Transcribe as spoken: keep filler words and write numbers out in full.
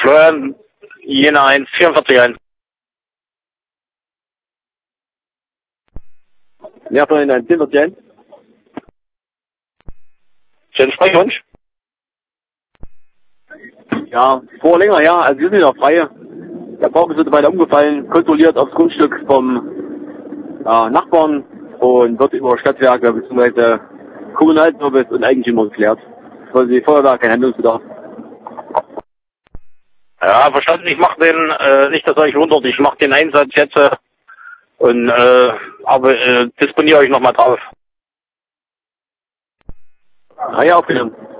Florian, Jena eins, vierundvierzig eins. Ja, Florian eins, vierundvierzig eins. Schönen Sprechwunsch. Ja, vor länger her, also wir sind ja frei. Der Baum ist mittlerweile umgefallen, kontrolliert aufs Grundstück vom ja, Nachbarn und wird über Stadtwerke bzw. Kommunalservice und Eigentümer geklärt. Also die Feuerwehr kein Handlungsbedarf. Ja, verstanden. Ich mache den, äh, nicht, dass ihr euch wundert, ich mache den Einsatz jetzt äh, und äh, aber äh, disponiere euch nochmal drauf. Ah ja, aufgenommen.